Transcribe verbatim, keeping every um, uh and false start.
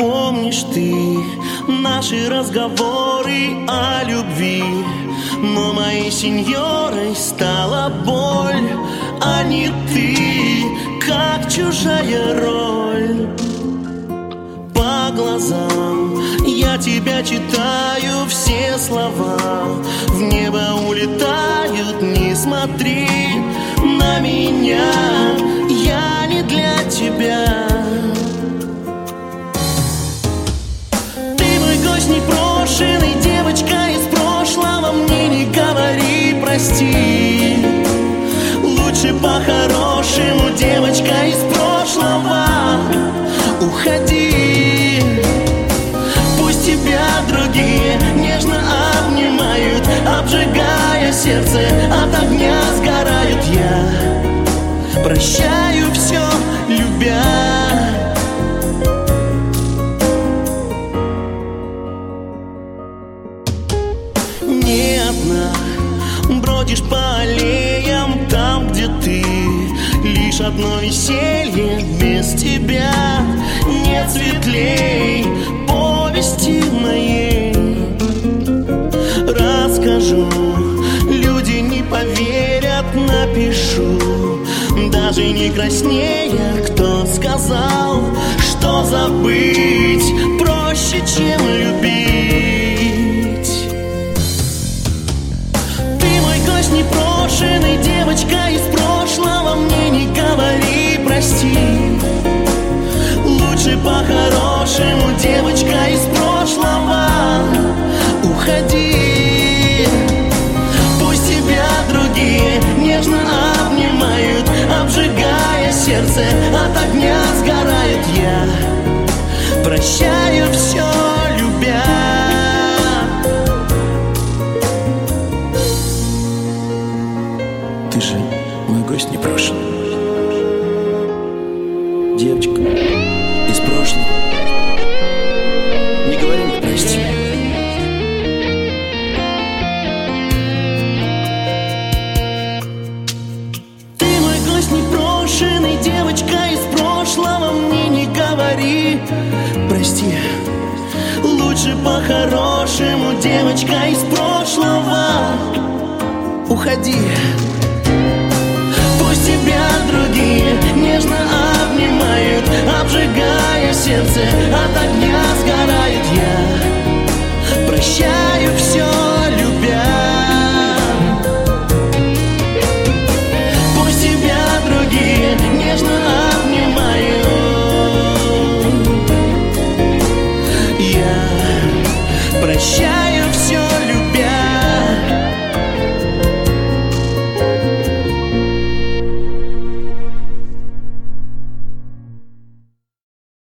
помнишь ты наши разговоры о любви? Но моей сеньорой стала боль, а не ты, как чужая роль. По глазам я тебя читаю, все слова в небо улетают. Не смотри на меня, я не для тебя. Ты мой гость непрошеный, девочка из прошлого, мне не говори прости. Лучше по-хорошему, девочка из прошлого, уходи. Пусть тебя другие нежно обнимают, обжигая сердце, от огня сгорают. Я прощаю все, любя. Не одна бродишь по аллеям, там, где ты, лишь одно веселье без тебя. Нет светлей повести моей. Расскажу, люди не поверят, напишу, даже не краснея. Кто сказал, что забыть проще, чем любить? Ты мой гость непрошеный, девочка из прошлого, мне не говори прости. Лучше по-хорошему, девочка из прошлого, уходи. Пусть тебя другие нежно обнимают, обжигая сердце, от огня сгорают. Я прощаю все, любя. Ты же мой гость непрошенный, девочка из прошлого, не говори мне прости. Ты мой гость непрошенный, девочка из прошлого, мне не говори прости. Лучше по-хорошему, девочка из прошлого, уходи. Пусть тебя другие нежно обнимают, обжигая сердце, от огня сгорают. Я прощаю все, любя. Пусть тебя другие нежно обнимают, я прощаю.